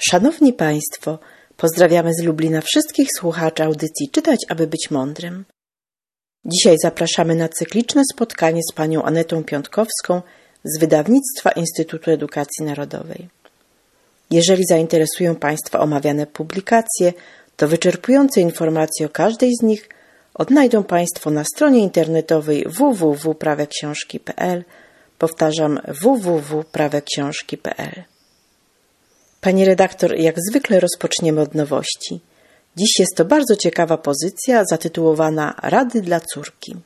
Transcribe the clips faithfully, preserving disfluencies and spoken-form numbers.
Szanowni Państwo, pozdrawiamy z Lublina wszystkich słuchaczy audycji Czytać, aby być mądrym. Dzisiaj zapraszamy na cykliczne spotkanie z panią Anetą Piątkowską z wydawnictwa Instytutu Edukacji Narodowej. Jeżeli zainteresują Państwa omawiane publikacje, to wyczerpujące informacje o każdej z nich odnajdą Państwo na stronie internetowej w w w kropka prawe książki kropka p l. Powtarzam w w w kropka prawe książki kropka p l. Pani redaktor, jak zwykle rozpoczniemy od nowości. Dziś jest to bardzo ciekawa pozycja zatytułowana Rady dla córki.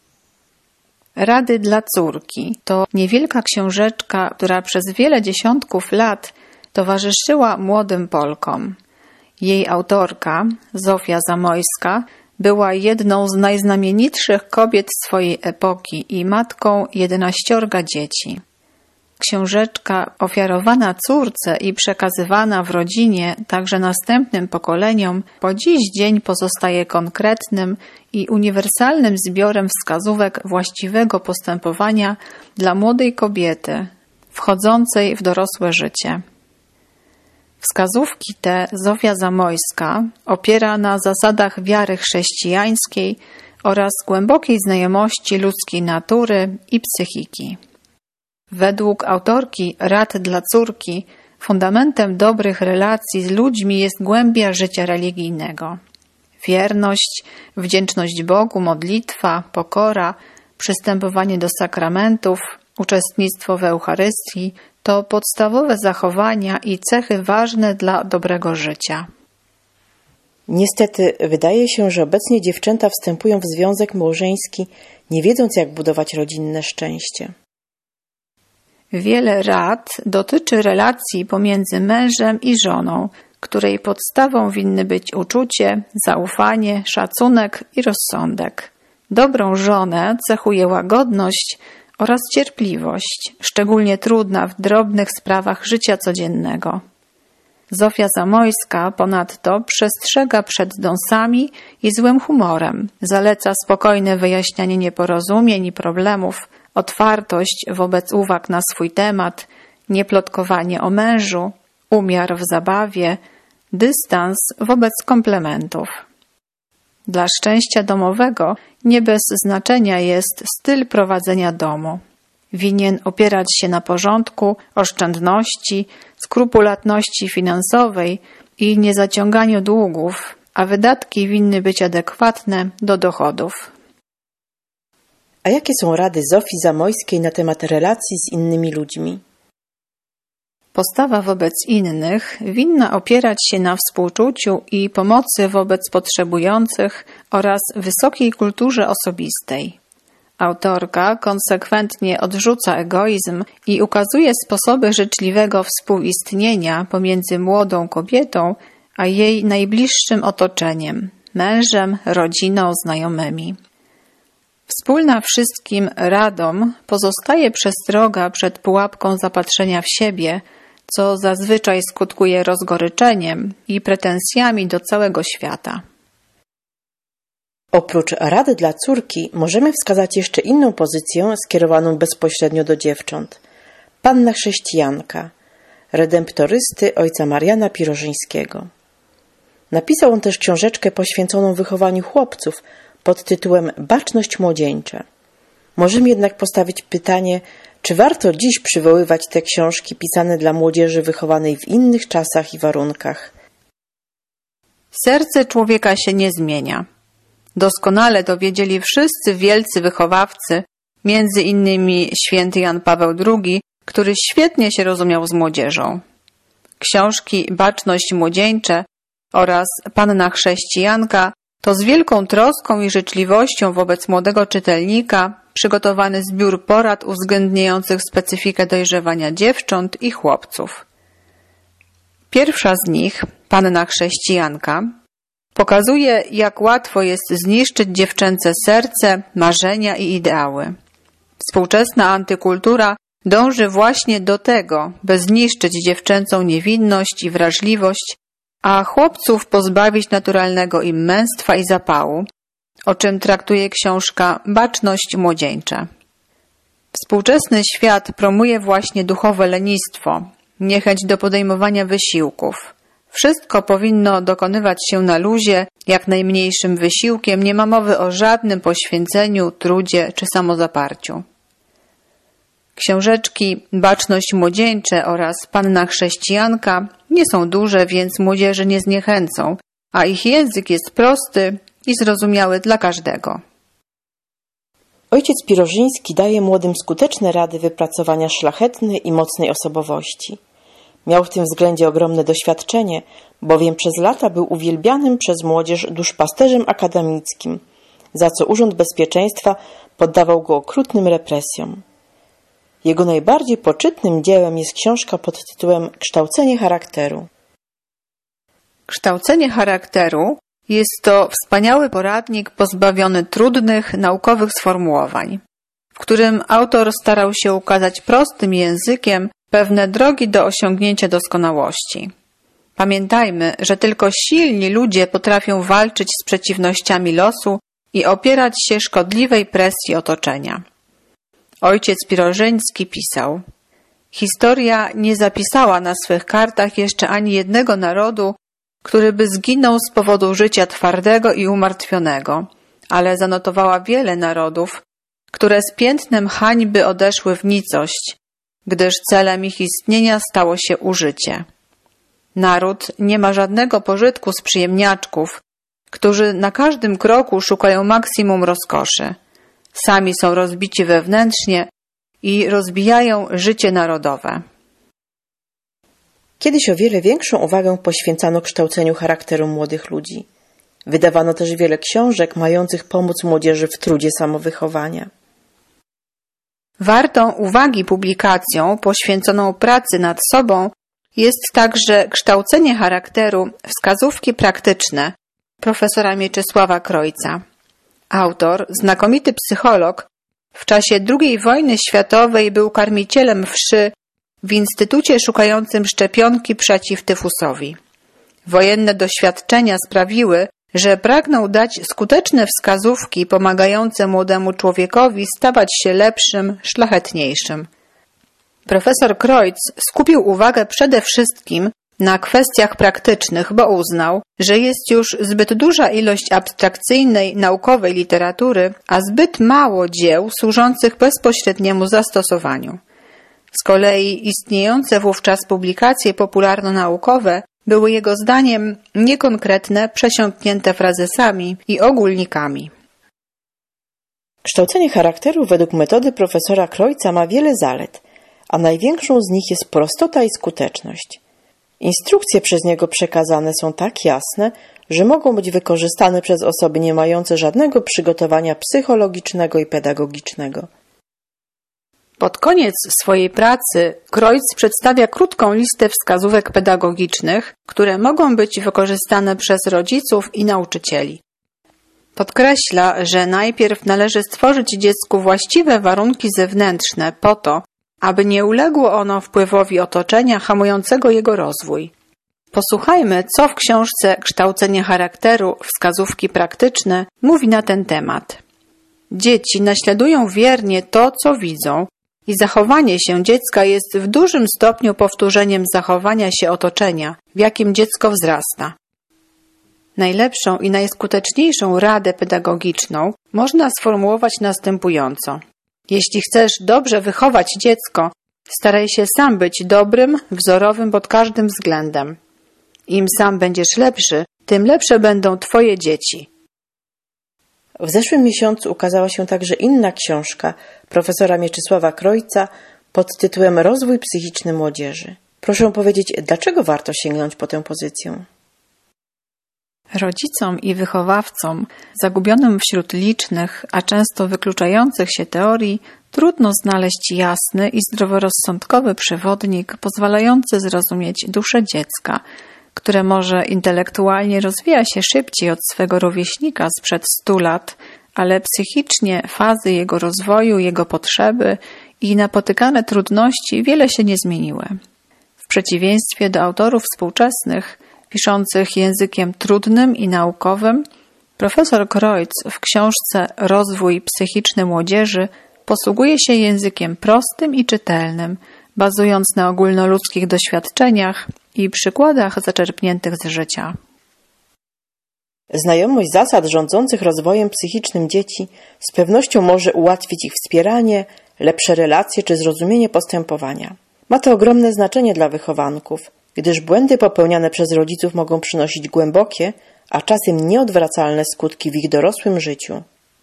Rady dla córki to niewielka książeczka, która przez wiele dziesiątków lat towarzyszyła młodym Polkom. Jej autorka, Zofia Zamojska, była jedną z najznamienitszych kobiet swojej epoki i matką jedenaściorga dzieci. Książeczka ofiarowana córce i przekazywana w rodzinie także następnym pokoleniom po dziś dzień pozostaje konkretnym i uniwersalnym zbiorem wskazówek właściwego postępowania dla młodej kobiety wchodzącej w dorosłe życie. Wskazówki te Zofia Zamojska opiera na zasadach wiary chrześcijańskiej oraz głębokiej znajomości ludzkiej natury i psychiki. Według autorki Rad dla córki fundamentem dobrych relacji z ludźmi jest głębia życia religijnego. Wierność, wdzięczność Bogu, modlitwa, pokora, przystępowanie do sakramentów, uczestnictwo w Eucharystii to podstawowe zachowania i cechy ważne dla dobrego życia. Niestety wydaje się, że obecnie dziewczęta wstępują w związek małżeński, nie wiedząc, jak budować rodzinne szczęście. Wiele rad dotyczy relacji pomiędzy mężem i żoną, której podstawą winny być uczucie, zaufanie, szacunek i rozsądek. Dobrą żonę cechuje łagodność oraz cierpliwość, szczególnie trudna w drobnych sprawach życia codziennego. Zofia Zamojska ponadto przestrzega przed dąsami i złym humorem, zaleca spokojne wyjaśnianie nieporozumień i problemów, otwartość wobec uwag na swój temat, nieplotkowanie o mężu, umiar w zabawie, dystans wobec komplementów. Dla szczęścia domowego nie bez znaczenia jest styl prowadzenia domu. Winien opierać się na porządku, oszczędności, skrupulatności finansowej i niezaciąganiu długów, a wydatki winny być adekwatne do dochodów. A jakie są rady Zofii Zamojskiej na temat relacji z innymi ludźmi? Postawa wobec innych winna opierać się na współczuciu i pomocy wobec potrzebujących oraz wysokiej kulturze osobistej. Autorka konsekwentnie odrzuca egoizm i ukazuje sposoby życzliwego współistnienia pomiędzy młodą kobietą a jej najbliższym otoczeniem, mężem, rodziną, znajomymi. Wspólna wszystkim radom pozostaje przestroga przed pułapką zapatrzenia w siebie, co zazwyczaj skutkuje rozgoryczeniem i pretensjami do całego świata. Oprócz rady dla córki możemy wskazać jeszcze inną pozycję skierowaną bezpośrednio do dziewcząt. Panna chrześcijanka, redemptorysty ojca Mariana Pirożyńskiego. Napisał on też książeczkę poświęconą wychowaniu chłopców pod tytułem Baczność młodzieńcza. Możemy jednak postawić pytanie, czy warto dziś przywoływać te książki pisane dla młodzieży wychowanej w innych czasach i warunkach? Serce człowieka się nie zmienia. Doskonale to wiedzieli wszyscy wielcy wychowawcy, między innymi święty Jan Paweł drugi, który świetnie się rozumiał z młodzieżą. Książki Baczność młodzieńcze oraz Panna chrześcijanka to z wielką troską i życzliwością wobec młodego czytelnika przygotowany zbiór porad uwzględniających specyfikę dojrzewania dziewcząt i chłopców. Pierwsza z nich, Panna chrześcijanka, pokazuje, jak łatwo jest zniszczyć dziewczęce serce, marzenia i ideały. Współczesna antykultura dąży właśnie do tego, by zniszczyć dziewczęcą niewinność i wrażliwość, a chłopców pozbawić naturalnego im męstwa i zapału, o czym traktuje książka Baczność młodzieńcza. Współczesny świat promuje właśnie duchowe lenistwo, niechęć do podejmowania wysiłków. Wszystko powinno dokonywać się na luzie, jak najmniejszym wysiłkiem, nie ma mowy o żadnym poświęceniu, trudzie czy samozaparciu. Książeczki Baczność młodzieńcze oraz Panna chrześcijanka nie są duże, więc młodzieży nie zniechęcą, a ich język jest prosty i zrozumiały dla każdego. Ojciec Pirożyński daje młodym skuteczne rady wypracowania szlachetnej i mocnej osobowości. Miał w tym względzie ogromne doświadczenie, bowiem przez lata był uwielbianym przez młodzież duszpasterzem akademickim, za co Urząd Bezpieczeństwa poddawał go okrutnym represjom. Jego najbardziej poczytnym dziełem jest książka pod tytułem Kształcenie charakteru. Kształcenie charakteru jest to wspaniały poradnik pozbawiony trudnych, naukowych sformułowań, w którym autor starał się ukazać prostym językiem pewne drogi do osiągnięcia doskonałości. Pamiętajmy, że tylko silni ludzie potrafią walczyć z przeciwnościami losu i opierać się szkodliwej presji otoczenia. Ojciec Pirożyński pisał: historia nie zapisała na swych kartach jeszcze ani jednego narodu, który by zginął z powodu życia twardego i umartwionego, ale zanotowała wiele narodów, które z piętnem hańby odeszły w nicość, gdyż celem ich istnienia stało się użycie. Naród nie ma żadnego pożytku z przyjemniaczków, którzy na każdym kroku szukają maksimum rozkoszy. Sami są rozbici wewnętrznie i rozbijają życie narodowe. Kiedyś o wiele większą uwagę poświęcano kształceniu charakteru młodych ludzi. Wydawano też wiele książek mających pomóc młodzieży w trudzie samowychowania. Wartą uwagi publikacją poświęconą pracy nad sobą jest także Kształcenie charakteru, wskazówki praktyczne profesora Mieczysława Krojca. Autor, znakomity psycholog, w czasie drugiej wojny światowej był karmicielem wszy w instytucie szukającym szczepionki przeciw tyfusowi. Wojenne doświadczenia sprawiły, że pragnął dać skuteczne wskazówki pomagające młodemu człowiekowi stawać się lepszym, szlachetniejszym. Profesor Kreutz skupił uwagę przede wszystkim na kwestiach praktycznych, bo uznał, że jest już zbyt duża ilość abstrakcyjnej, naukowej literatury, a zbyt mało dzieł służących bezpośredniemu zastosowaniu. Z kolei istniejące wówczas publikacje popularno-naukowe były jego zdaniem niekonkretne, przesiąknięte frazesami i ogólnikami. Kształcenie charakteru według metody profesora Krojca ma wiele zalet, a największą z nich jest prostota i skuteczność. Instrukcje przez niego przekazane są tak jasne, że mogą być wykorzystane przez osoby nie mające żadnego przygotowania psychologicznego i pedagogicznego. Pod koniec swojej pracy Kreutz przedstawia krótką listę wskazówek pedagogicznych, które mogą być wykorzystane przez rodziców i nauczycieli. Podkreśla, że najpierw należy stworzyć dziecku właściwe warunki zewnętrzne po to, aby nie uległo ono wpływowi otoczenia hamującego jego rozwój. Posłuchajmy, co w książce Kształcenie charakteru, wskazówki praktyczne mówi na ten temat. Dzieci naśladują wiernie to, co widzą, i zachowanie się dziecka jest w dużym stopniu powtórzeniem zachowania się otoczenia, w jakim dziecko wzrasta. Najlepszą i najskuteczniejszą radę pedagogiczną można sformułować następująco. Jeśli chcesz dobrze wychować dziecko, staraj się sam być dobrym, wzorowym pod każdym względem. Im sam będziesz lepszy, tym lepsze będą twoje dzieci. W zeszłym miesiącu ukazała się także inna książka profesora Mieczysława Krojca pod tytułem Rozwój psychiczny młodzieży. Proszę powiedzieć, dlaczego warto sięgnąć po tę pozycję? Rodzicom i wychowawcom, zagubionym wśród licznych, a często wykluczających się teorii, trudno znaleźć jasny i zdroworozsądkowy przewodnik pozwalający zrozumieć duszę dziecka, które może intelektualnie rozwija się szybciej od swego rówieśnika sprzed stu lat, ale psychicznie fazy jego rozwoju, jego potrzeby i napotykane trudności wiele się nie zmieniły. W przeciwieństwie do autorów współczesnych, piszących językiem trudnym i naukowym, profesor Kreutz w książce Rozwój psychiczny młodzieży posługuje się językiem prostym i czytelnym, bazując na ogólnoludzkich doświadczeniach i przykładach zaczerpniętych z życia. Znajomość zasad rządzących rozwojem psychicznym dzieci z pewnością może ułatwić ich wspieranie, lepsze relacje czy zrozumienie postępowania. Ma to ogromne znaczenie dla wychowanków, gdyż błędy popełniane przez rodziców mogą przynosić głębokie, a czasem nieodwracalne skutki w ich dorosłym życiu.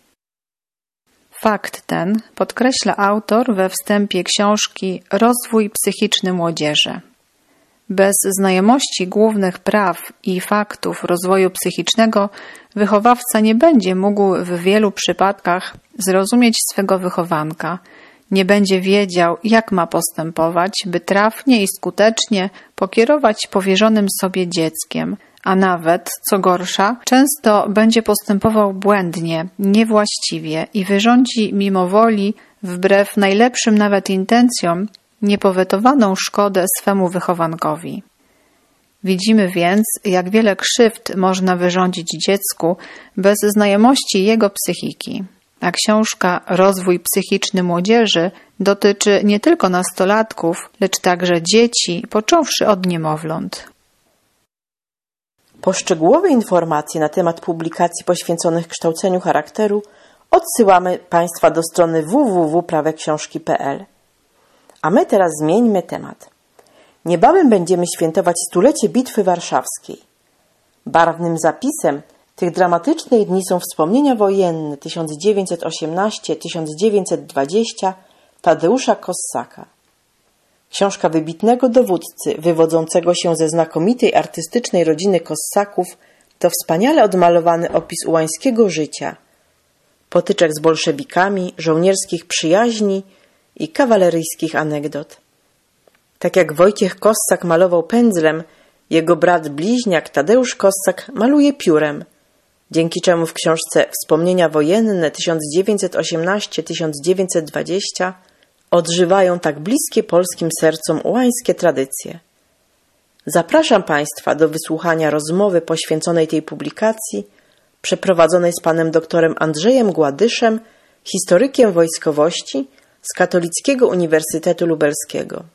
Fakt ten podkreśla autor we wstępie książki Rozwój psychiczny młodzieży. Bez znajomości głównych praw i faktów rozwoju psychicznego wychowawca nie będzie mógł w wielu przypadkach zrozumieć swego wychowanka, nie będzie wiedział, jak ma postępować, by trafnie i skutecznie pokierować powierzonym sobie dzieckiem, a nawet, co gorsza, często będzie postępował błędnie, niewłaściwie i wyrządzi mimo woli, wbrew najlepszym nawet intencjom, niepowetowaną szkodę swemu wychowankowi. Widzimy więc, jak wiele krzywd można wyrządzić dziecku bez znajomości jego psychiki. A książka Rozwój psychiczny młodzieży dotyczy nie tylko nastolatków, lecz także dzieci, począwszy od niemowląt. Po szczegółowe informacje na temat publikacji poświęconych kształceniu charakteru odsyłamy Państwa do strony w w w kropka prawe książki kropka p l. A my teraz zmieńmy temat. Niebawem będziemy świętować stulecie Bitwy Warszawskiej. Barwnym zapisem tych dramatycznych dni są wspomnienia wojenne tysiąc dziewięćset osiemnasty do tysiąc dziewięćset dwudziestego Tadeusza Kossaka. Książka wybitnego dowódcy, wywodzącego się ze znakomitej artystycznej rodziny Kossaków, to wspaniale odmalowany opis ułańskiego życia, potyczek z bolszewikami, żołnierskich przyjaźni i kawaleryjskich anegdot. Tak jak Wojciech Kossak malował pędzlem, jego brat bliźniak Tadeusz Kossak maluje piórem, dzięki czemu w książce Wspomnienia wojenne tysiąc dziewięćset osiemnasty do tysiąc dziewięćset dwudziestego odżywają tak bliskie polskim sercom ułańskie tradycje. Zapraszam Państwa do wysłuchania rozmowy poświęconej tej publikacji, przeprowadzonej z panem doktorem Andrzejem Gładyszem, historykiem wojskowości z Katolickiego Uniwersytetu Lubelskiego.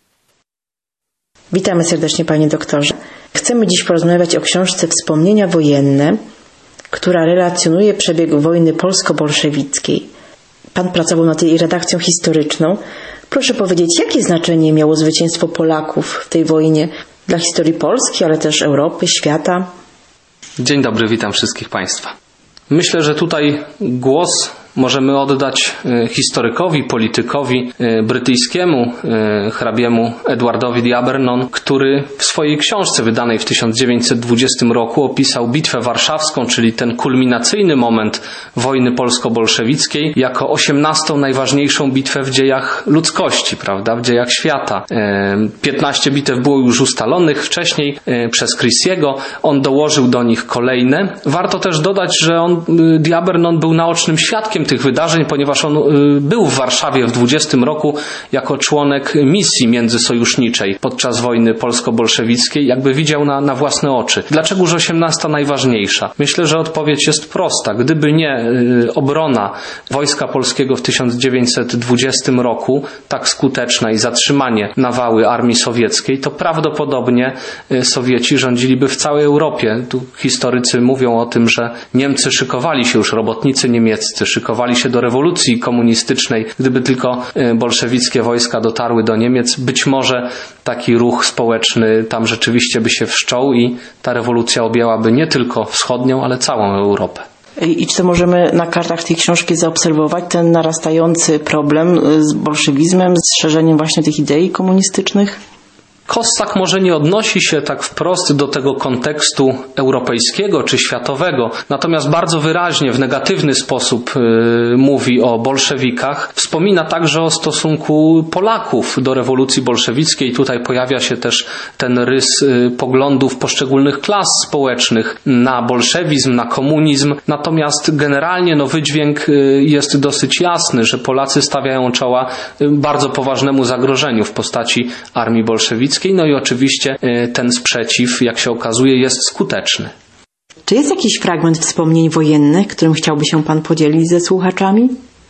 Witamy serdecznie, panie doktorze. Chcemy dziś porozmawiać o książce Wspomnienia wojenne, która relacjonuje przebieg wojny polsko-bolszewickiej. Pan pracował nad jej redakcją historyczną. Proszę powiedzieć, jakie znaczenie miało zwycięstwo Polaków w tej wojnie dla historii Polski, ale też Europy, świata? Dzień dobry, witam wszystkich Państwa. Myślę, że tutaj głos możemy oddać historykowi, politykowi brytyjskiemu, hrabiemu Edwardowi D'Abernon, który w swojej książce wydanej w tysiąc dziewięćset dwudziestym roku opisał Bitwę Warszawską, czyli ten kulminacyjny moment wojny polsko-bolszewickiej, jako osiemnastą najważniejszą bitwę w dziejach ludzkości, prawda, w dziejach świata. piętnaście bitew było już ustalonych wcześniej przez Christiego, on dołożył do nich kolejne. Warto też dodać, że on, D'Abernon, był naocznym świadkiem tych wydarzeń, ponieważ on był w Warszawie w dwudziestym roku jako członek misji międzysojuszniczej podczas wojny polsko-bolszewickiej, jakby widział na, na własne oczy. Dlaczegoż osiemnasta najważniejsza? Myślę, że odpowiedź jest prosta. Gdyby nie obrona Wojska Polskiego w tysiąc dziewięćset dwudziestym roku, tak skuteczna, i zatrzymanie nawały armii sowieckiej, to prawdopodobnie Sowieci rządziliby w całej Europie. Tu historycy mówią o tym, że Niemcy szykowali się już, robotnicy niemieccy szykowali się do rewolucji komunistycznej. Gdyby tylko bolszewickie wojska dotarły do Niemiec, być może taki ruch społeczny tam rzeczywiście by się wszczął i ta rewolucja objęłaby nie tylko wschodnią, ale całą Europę. I czy to możemy na kartach tej książki zaobserwować, ten narastający problem z bolszewizmem, z szerzeniem właśnie tych idei komunistycznych? Kossak może nie odnosi się tak wprost do tego kontekstu europejskiego czy światowego, natomiast bardzo wyraźnie, w negatywny sposób yy, mówi o bolszewikach. Wspomina także o stosunku Polaków do rewolucji bolszewickiej. Tutaj pojawia się też ten rys yy, poglądów poszczególnych klas społecznych na bolszewizm, na komunizm. Natomiast generalnie no, wydźwięk yy, jest dosyć jasny, że Polacy stawiają czoła yy, bardzo poważnemu zagrożeniu w postaci armii bolszewickiej. No i oczywiście ten sprzeciw, jak się okazuje, jest skuteczny. Czy jest jakiś fragment wspomnień wojennych, którym chciałby się Pan podzielić ze słuchaczami?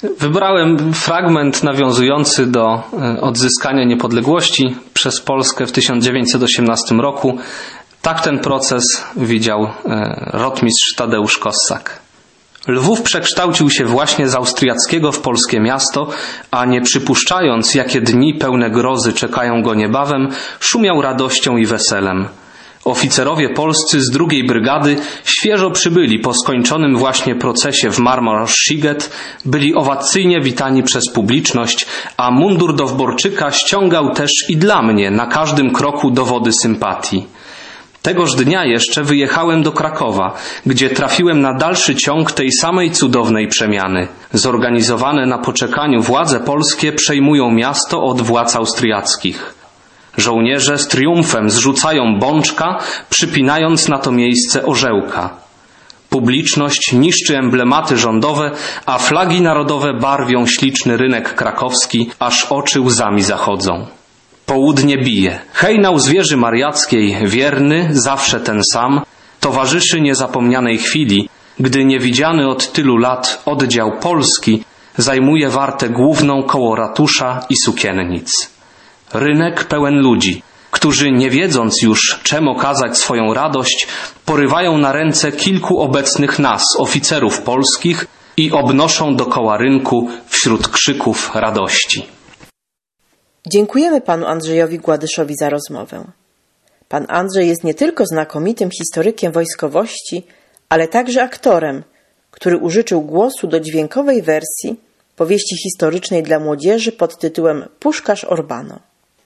Wybrałem fragment nawiązujący do odzyskania niepodległości przez Polskę w tysiąc dziewięćset osiemnastym roku. Tak ten proces widział rotmistrz Tadeusz Kossak. Lwów przekształcił się właśnie z austriackiego w polskie miasto, a nie przypuszczając, jakie dni pełne grozy czekają go niebawem, szumiał radością i weselem. Oficerowie polscy z drugiej brygady, świeżo przybyli po skończonym właśnie procesie w Marmor-Sziget, byli owacyjnie witani przez publiczność, a mundur Dowborczyka ściągał też i dla mnie na każdym kroku dowody sympatii. Tegoż dnia jeszcze wyjechałem do Krakowa, gdzie trafiłem na dalszy ciąg tej samej cudownej przemiany. Zorganizowane na poczekaniu władze polskie przejmują miasto od władz austriackich. Żołnierze z triumfem zrzucają bączka, przypinając na to miejsce orzełka. Publiczność niszczy emblematy rządowe, a flagi narodowe barwią śliczny rynek krakowski, aż oczy łzami zachodzą. Południe bije. Hejnał zwierzy mariackiej, wierny, zawsze ten sam, towarzyszy niezapomnianej chwili, gdy niewidziany od tylu lat oddział polski zajmuje wartę główną koło ratusza i sukiennic. Rynek pełen ludzi, którzy nie wiedząc już, czem okazać swoją radość, porywają na ręce kilku obecnych nas, oficerów polskich, i obnoszą dokoła rynku wśród krzyków radości. Dziękujemy panu Andrzejowi Gładyszowi za rozmowę. Pan Andrzej jest nie tylko znakomitym historykiem wojskowości, ale także aktorem, który użyczył głosu do dźwiękowej wersji powieści historycznej dla młodzieży pod tytułem Puszkarz Orbano.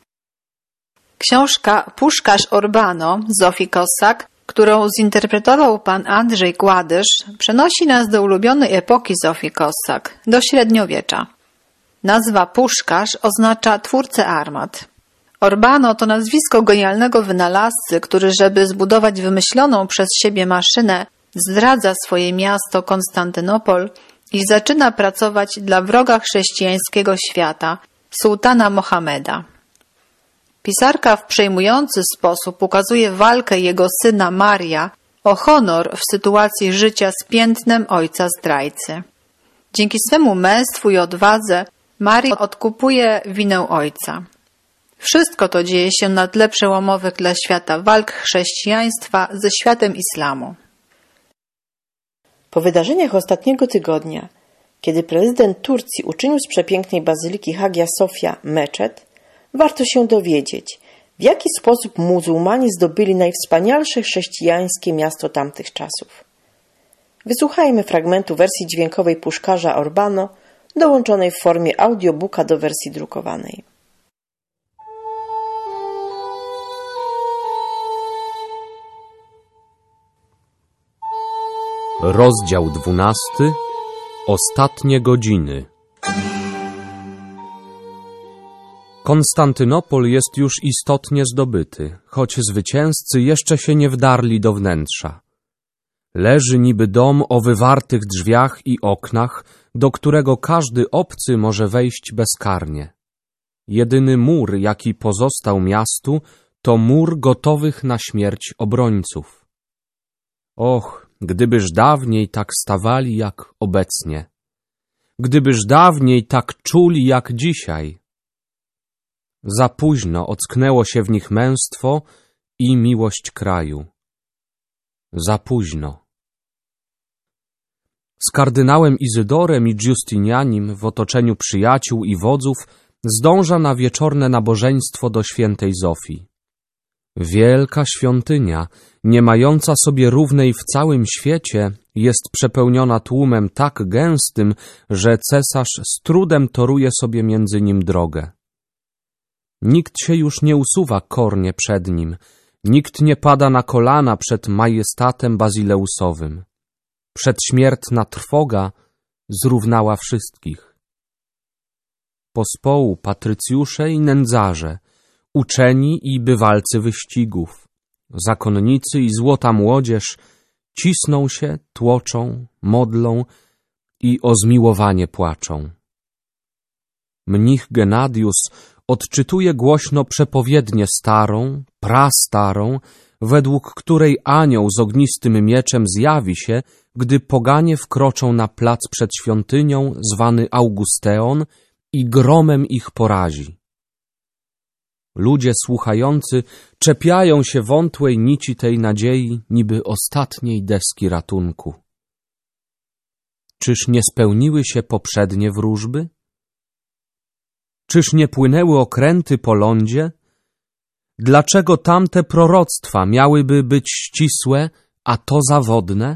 Książka Puszkarz Orbano Zofii Kossak, którą zinterpretował pan Andrzej Gładysz, przenosi nas do ulubionej epoki Zofii Kossak, do średniowiecza. Nazwa Puszkarz oznacza twórcę armat. Orbano to nazwisko genialnego wynalazcy, który, żeby zbudować wymyśloną przez siebie maszynę, zdradza swoje miasto Konstantynopol i zaczyna pracować dla wroga chrześcijańskiego świata, sułtana Mohameda. Pisarka w przejmujący sposób ukazuje walkę jego syna Maria o honor w sytuacji życia z piętnem ojca zdrajcy. Dzięki swemu męstwu i odwadze Maria odkupuje winę ojca. Wszystko to dzieje się na tle przełomowych dla świata walk chrześcijaństwa ze światem islamu. Po wydarzeniach ostatniego tygodnia, kiedy prezydent Turcji uczynił z przepięknej bazyliki Hagia Sofia meczet, warto się dowiedzieć, w jaki sposób muzułmanie zdobyli najwspanialsze chrześcijańskie miasto tamtych czasów. Wysłuchajmy fragmentu wersji dźwiękowej Puszkarza Orbano, dołączonej w formie audiobooka do wersji drukowanej. Rozdział dwunasty. Ostatnie godziny. Konstantynopol jest już istotnie zdobyty, choć zwycięzcy jeszcze się nie wdarli do wnętrza. Leży niby dom o wywartych drzwiach i oknach, do którego każdy obcy może wejść bezkarnie. Jedyny mur, jaki pozostał miastu, to mur gotowych na śmierć obrońców. Och, gdybyż dawniej tak stawali jak obecnie, gdybyż dawniej tak czuli jak dzisiaj. Za późno ocknęło się w nich męstwo i miłość kraju. Za późno. Z kardynałem Izydorem i Giustinianim w otoczeniu przyjaciół i wodzów zdąża na wieczorne nabożeństwo do świętej Zofii. Wielka świątynia, nie mająca sobie równej w całym świecie, jest przepełniona tłumem tak gęstym, że cesarz z trudem toruje sobie między nim drogę. Nikt się już nie usuwa kornie przed nim, nikt nie pada na kolana przed majestatem bazileusowym. Przedśmiertna trwoga zrównała wszystkich. Pospołu patrycjusze i nędzarze, uczeni i bywalcy wyścigów, zakonnicy i złota młodzież cisną się, tłoczą, modlą i o zmiłowanie płaczą. Mnich Genadius odczytuje głośno przepowiednię starą, prastarą, według której anioł z ognistym mieczem zjawi się, gdy poganie wkroczą na plac przed świątynią, zwany Augusteon, i gromem ich porazi. Ludzie słuchający czepiają się wątłej nici tej nadziei, niby ostatniej deski ratunku. Czyż nie spełniły się poprzednie wróżby? Czyż nie płynęły okręty po lądzie? Dlaczego tamte proroctwa miałyby być ścisłe, a to zawodne?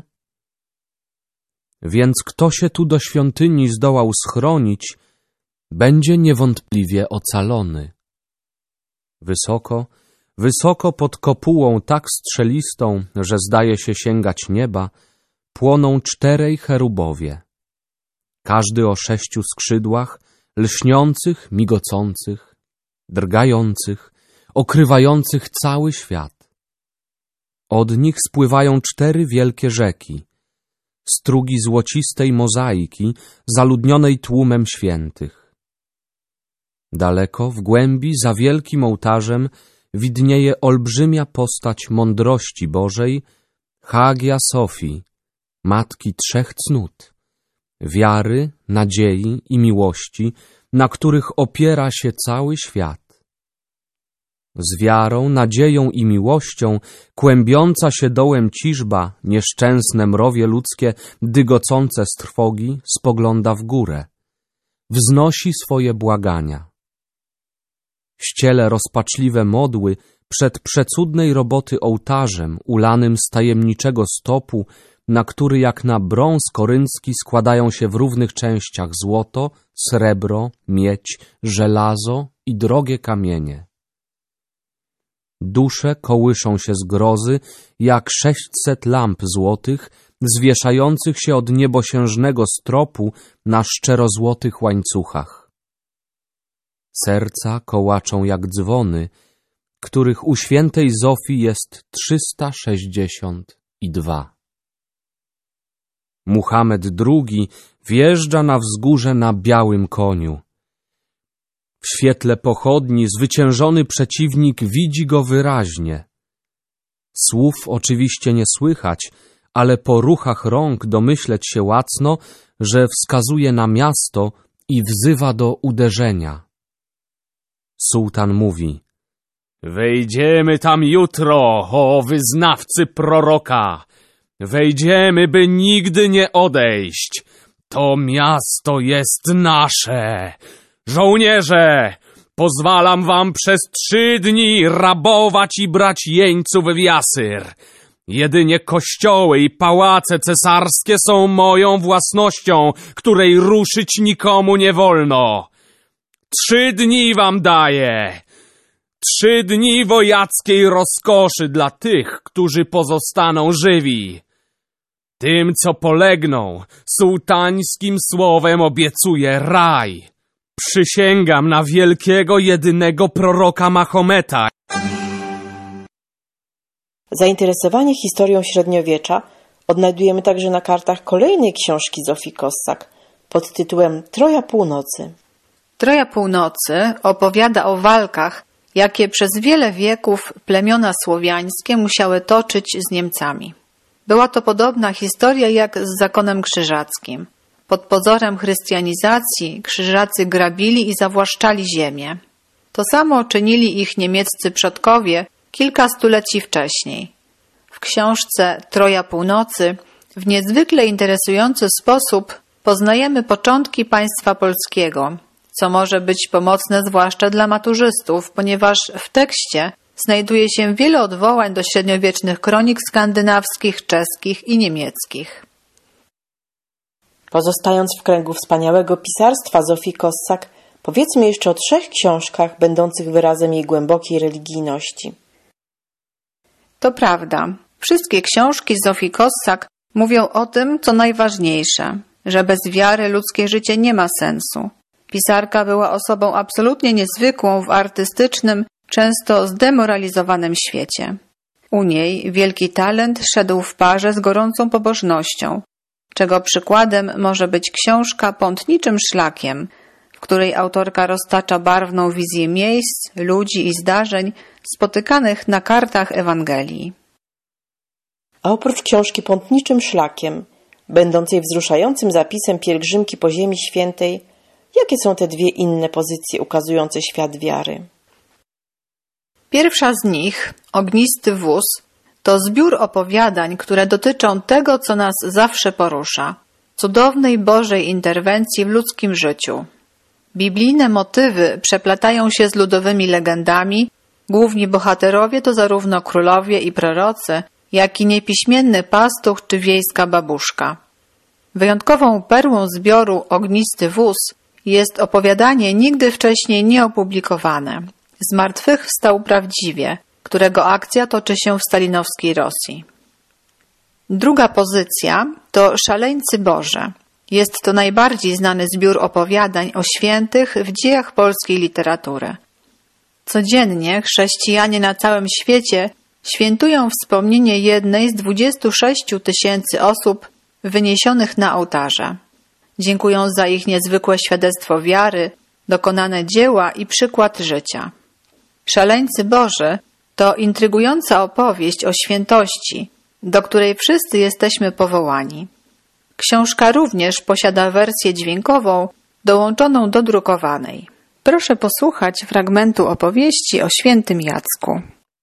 Więc kto się tu do świątyni zdołał schronić, będzie niewątpliwie ocalony. Wysoko, wysoko pod kopułą tak strzelistą, że zdaje się sięgać nieba, płoną czterej cherubowie. Każdy o sześciu skrzydłach, lśniących, migocących, drgających, okrywających cały świat. Od nich spływają cztery wielkie rzeki, strugi złocistej mozaiki, zaludnionej tłumem świętych. Daleko, w głębi, za wielkim ołtarzem, widnieje olbrzymia postać mądrości Bożej, Hagia Sofii, matki trzech cnót, wiary, nadziei i miłości, na których opiera się cały świat. Z wiarą, nadzieją i miłością kłębiąca się dołem ciżba, nieszczęsne mrowie ludzkie, dygocące z trwogi, spogląda w górę, wznosi swoje błagania. Ściele rozpaczliwe modły przed przecudnej roboty ołtarzem, ulanym z tajemniczego stopu, na który jak na brąz koryncki składają się w równych częściach złoto, srebro, miedź, żelazo i drogie kamienie. Dusze kołyszą się z grozy, jak sześćset lamp złotych, zwieszających się od niebosiężnego stropu na szczerozłotych łańcuchach. Serca kołaczą jak dzwony, których u świętej Zofii jest trzysta sześćdziesiąt dwa. Muhammad drugi wjeżdża na wzgórze na białym koniu. W świetle pochodni zwyciężony przeciwnik widzi go wyraźnie. Słów oczywiście nie słychać, ale po ruchach rąk domyśleć się łacno, że wskazuje na miasto i wzywa do uderzenia. Sułtan mówi: wejdziemy tam jutro, o wyznawcy proroka! Wejdziemy, by nigdy nie odejść! To miasto jest nasze! Żołnierze! Pozwalam wam przez trzy dni rabować i brać jeńców w Jasyr. Jedynie kościoły i pałace cesarskie są moją własnością, której ruszyć nikomu nie wolno. Trzy dni wam daję. Trzy dni wojackiej rozkoszy dla tych, którzy pozostaną żywi. Tym, co polegną, sułtańskim słowem obiecuję raj. Przysięgam na wielkiego, jedynego proroka Mahometa. Zainteresowanie historią średniowiecza odnajdujemy także na kartach kolejnej książki Zofii Kossak pod tytułem Troja Północy. Troja Północy opowiada o walkach, jakie przez wiele wieków plemiona słowiańskie musiały toczyć z Niemcami. Była to podobna historia jak z zakonem krzyżackim. Pod pozorem chrystianizacji krzyżacy grabili i zawłaszczali ziemię. To samo czynili ich niemieccy przodkowie kilka stuleci wcześniej. W książce Troja Północy w niezwykle interesujący sposób poznajemy początki państwa polskiego, co może być pomocne zwłaszcza dla maturzystów, ponieważ w tekście znajduje się wiele odwołań do średniowiecznych kronik skandynawskich, czeskich i niemieckich. Pozostając w kręgu wspaniałego pisarstwa Zofii Kossak, powiedzmy jeszcze o trzech książkach będących wyrazem jej głębokiej religijności. To prawda. Wszystkie książki Zofii Kossak mówią o tym, co najważniejsze, że bez wiary ludzkie życie nie ma sensu. Pisarka była osobą absolutnie niezwykłą w artystycznym, często zdemoralizowanym świecie. U niej wielki talent szedł w parze z gorącą pobożnością, czego przykładem może być książka Pątniczym szlakiem, w której autorka roztacza barwną wizję miejsc, ludzi i zdarzeń spotykanych na kartach Ewangelii. A oprócz książki Pątniczym szlakiem, będącej wzruszającym zapisem pielgrzymki po Ziemi Świętej, jakie są te dwie inne pozycje ukazujące świat wiary? Pierwsza z nich, Ognisty wóz, to zbiór opowiadań, które dotyczą tego, co nas zawsze porusza, cudownej Bożej interwencji w ludzkim życiu. Biblijne motywy przeplatają się z ludowymi legendami, główni bohaterowie to zarówno królowie i prorocy, jak i niepiśmienny pastuch czy wiejska babuszka. Wyjątkową perłą zbioru Ognisty wóz jest opowiadanie nigdy wcześniej nieopublikowane. Zmartwychwstał prawdziwie, którego akcja toczy się w stalinowskiej Rosji. Druga pozycja to Szaleńcy Boże. Jest to najbardziej znany zbiór opowiadań o świętych w dziejach polskiej literatury. Codziennie chrześcijanie na całym świecie świętują wspomnienie jednej z dwudziestu sześciu tysięcy osób wyniesionych na ołtarze. Dziękują za ich niezwykłe świadectwo wiary, dokonane dzieła i przykład życia. Szaleńcy Boży to intrygująca opowieść o świętości, do której wszyscy jesteśmy powołani. Książka również posiada wersję dźwiękową dołączoną do drukowanej. Proszę posłuchać fragmentu opowieści o świętym Jacku.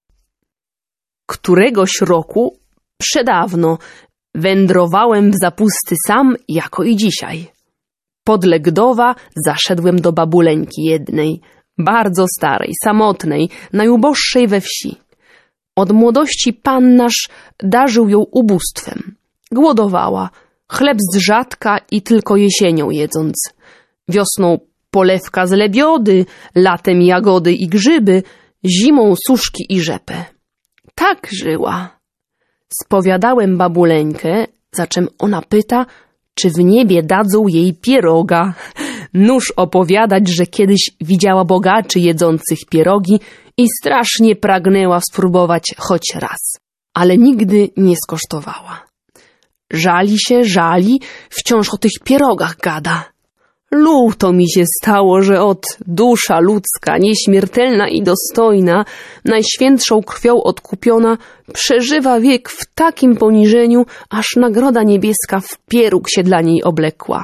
Któregoś roku, przedawno, wędrowałem w zapusty sam, jako i dzisiaj. Pod Legdowa zaszedłem do babuleńki jednej, bardzo starej, samotnej, najuboższej we wsi. Od młodości pan nasz darzył ją ubóstwem. Głodowała, chleb z rzadka i tylko jesienią jedząc. Wiosną polewka z lebiody, latem jagody i grzyby, zimą suszki i rzepę. Tak żyła. Spowiadałem babuleńkę, za czym ona pyta, czy w niebie dadzą jej pieroga. Nuż opowiadać, że kiedyś widziała bogaczy jedzących pierogi i strasznie pragnęła spróbować choć raz, ale nigdy nie skosztowała. Żali się, żali, wciąż o tych pierogach gada. Luto mi się stało, że od dusza ludzka, nieśmiertelna i dostojna, najświętszą krwią odkupiona, przeżywa wiek w takim poniżeniu, aż nagroda niebieska w pieróg się dla niej oblekła.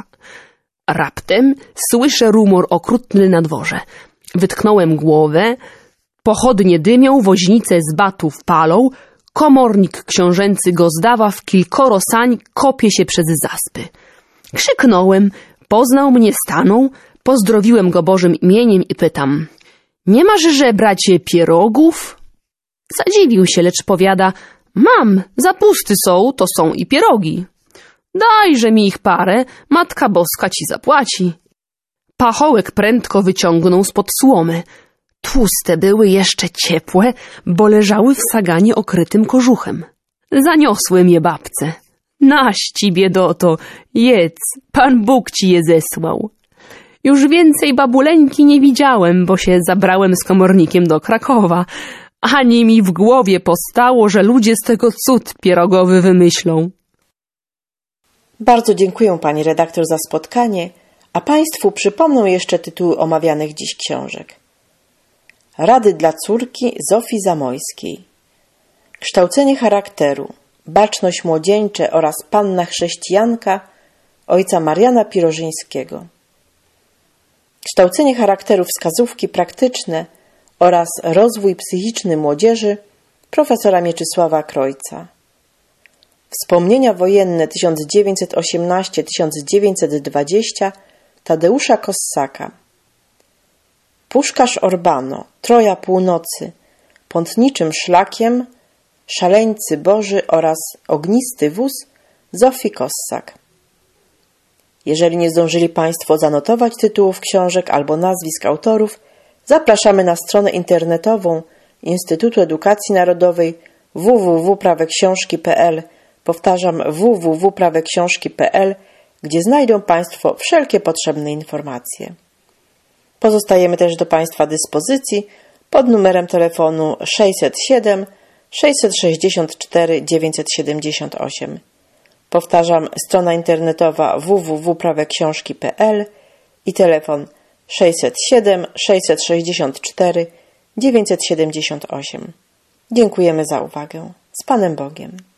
Raptem słyszę rumor okrutny na dworze. Wytknąłem głowę, pochodnie dymią, woźnice z batów palą, komornik książęcy Gozdawa w kilkoro sań kopie się przez zaspy. Krzyknąłem, poznał mnie, stanął, pozdrowiłem go Bożym imieniem i pytam: nie masz, że bracie, pierogów? Zadziwił się, lecz powiada: mam, zapusty są, to są i pierogi. Dajże mi ich parę, Matka Boska ci zapłaci. Pachołek prędko wyciągnął spod słomy. Tłuste były, jeszcze ciepłe, bo leżały w saganie okrytym kożuchem. Zaniosłem je babce. Naści, biedoto, jedz, Pan Bóg ci je zesłał. Już więcej babuleńki nie widziałem, bo się zabrałem z komornikiem do Krakowa. Ani mi w głowie postało, że ludzie z tego cud pierogowy wymyślą. Bardzo dziękuję pani redaktor za spotkanie, a państwu przypomnę jeszcze tytuły omawianych dziś książek. Rady dla córki Zofii Zamojskiej. Kształcenie charakteru. Baczność młodzieńcze oraz Panna chrześcijanka ojca Mariana Pirożyńskiego. Kształcenie charakteru, wskazówki praktyczne oraz rozwój psychiczny młodzieży profesora Mieczysława Krojca. Wspomnienia wojenne tysiąc dziewięćset osiemnaście do tysiąc dziewięćset dwadzieścia Tadeusza Kossaka. Puszkarz Orbano, Troja Północy, Pątniczym szlakiem, Szaleńcy Boży oraz Ognisty wóz Zofii Kossak. Jeżeli nie zdążyli państwo zanotować tytułów książek albo nazwisk autorów, zapraszamy na stronę internetową Instytutu Edukacji Narodowej w w w kropka prawe książki kropka p l. Powtarzam w w w kropka prawe książki kropka p l, gdzie znajdą państwo wszelkie potrzebne informacje. Pozostajemy też do państwa dyspozycji pod numerem telefonu sześćset siedem sześćset sześćdziesiąt cztery dziewięćset siedemdziesiąt osiem. Powtarzam, strona internetowa w w w kropka prawe książki kropka p l i telefon sześćset siedem sześćset sześćdziesiąt cztery dziewięćset siedemdziesiąt osiem. Dziękujemy za uwagę. Z Panem Bogiem.